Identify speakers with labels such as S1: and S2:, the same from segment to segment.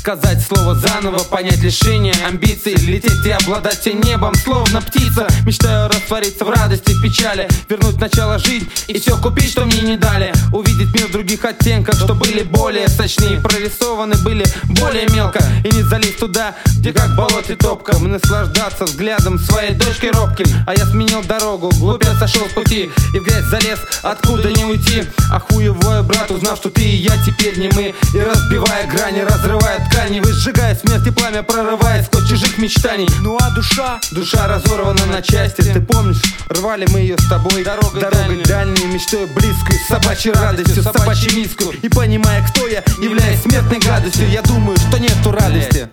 S1: сказать слово заново, понять лишение амбиций, лететь и обладать всем небом, словно птица. Мечтаю раствориться в радости, в печали, вернуть начало жизнь и все купить, что мне не дали. Увидеть мир в других оттенках, что были более сочнее, прорисованы были более мелко. И не залезть туда, где как в болоте топка. Наслаждаться взглядом своей дочки робким. А я сменил дорогу, глубь я сошел с пути и в грязь залез, откуда не уйти. А хуевой брат, узнав, что ты и я теперь не мы, и разбивая грани, разрывая ткани, выжигая смерть и пламя, прорывая сквозь чужих мечтаний.
S2: Ну а душа
S1: разорвана на части. Ты помнишь, рвали мы ее с тобой дорогой дальней, мечтой близкой, собачьей радостью, собачьей миску. И понимая, кто я, являясь смертной гадостью, я думаю, что нету радости.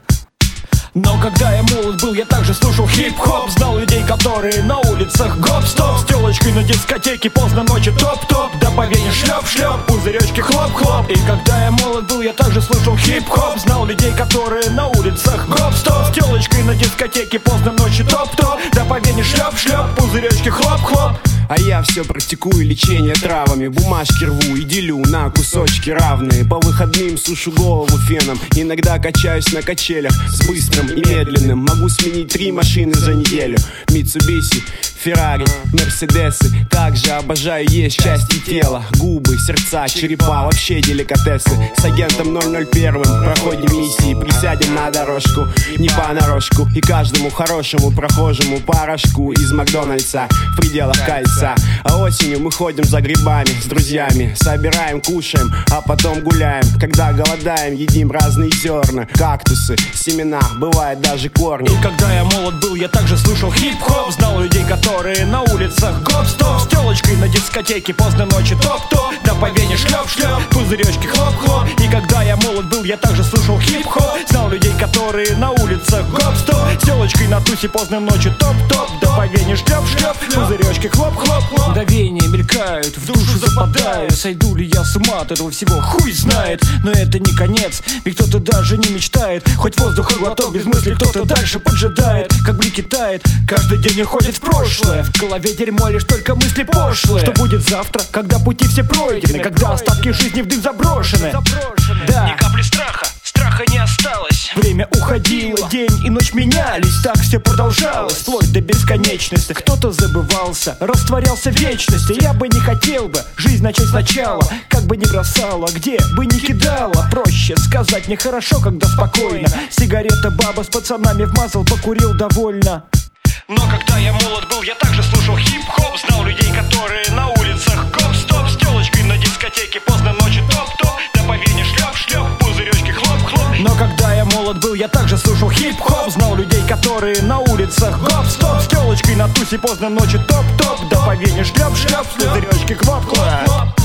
S2: Но когда я молод был, я также слушал хип-хоп. Знал людей, которые на улицах гоп-стоп, с телочкой на дискотеке поздно ночью топ-топ, да по вене шлеп-шлеп, пузыречки хлоп-хлоп. И когда я молод был, я также слушал хип-хоп. Знал людей, которые на улицах гоп-стоп, с телочкой на дискотеке поздно ночью топ-топ, да по вене шлеп-шлеп, пузыречки хлоп-хлоп.
S3: А я все практикую лечение травами, бумажки рву и делю на кусочки равные. По выходным сушу голову феном, иногда качаюсь на качелях с быстрым и медленным. Могу сменить 3 машины за неделю: Митсубиси, Феррари, Мерседесы. Также обожаю есть части тела, губы, сердца, черепа, вообще деликатесы. С агентом 001 проходим миссии, присядем на дорожку, не понарошку. И каждому хорошему прохожему порошку из Макдональдса в пределах кольца. А осенью мы ходим за грибами с друзьями, собираем, кушаем, а потом гуляем. Когда голодаем, едим разные зерна, кактусы, семена, бывает даже корни.
S2: И когда я молод был, я также слушал хип-хоп. Знал людей, которые на улицах гоп-стоп, с телочкой на дискотеке поздно ночью топ-топ, да по вене шлеп-шлеп, пузыречки хлоп-хлоп. И когда я молод был, я также слушал хип-хоп. Знал людей, которые на улицах гоп-стоп, с телочкой на тусе поздно ночью топ-топ, да по вене шлеп-шлеп, пузыречки хлоп-хлоп. Мгновения мелькают, в душу западаю. Сойду ли я с ума от этого всего, хуй знает. Но это не конец, ведь кто-то даже не мечтает. Хоть воздуха глоток без мысли, кто-то дальше поджидает. Как блики тает, каждый день уходит в прошлое. В голове дерьмо, лишь только мысли пошлые. Что будет завтра, когда пути все пройдены, когда остатки жизни в дым заброшены? Да.
S4: Ни капли страха, страха не осталось.
S2: Время уходило, день и ночь менялись, так все продолжалось, вплоть до бесконечности. Кто-то забывался, растворялся в вечности. Я бы не хотел бы жизнь начать сначала, как бы ни бросала, где бы ни кидала. Проще сказать мне хорошо, когда спокойно. Сигарета, баба с пацанами вмазал, покурил довольно.
S4: Но когда я молод был, я также слушал хип-хоп. Знал людей, которые на улицах гоп-стоп, с телочкой на дискотеке поздно ночью топ-топ, да по вене шлеп-шлеп, пузыречки хлоп-хлоп.
S2: Но когда я молод был, я также слушал хип-хоп. Знал людей, которые на улицах гоп-стоп, с телочкой на тусе поздно ночью топ-топ, да по вене шлеп-шлеп, пузыречки хлоп-хлоп.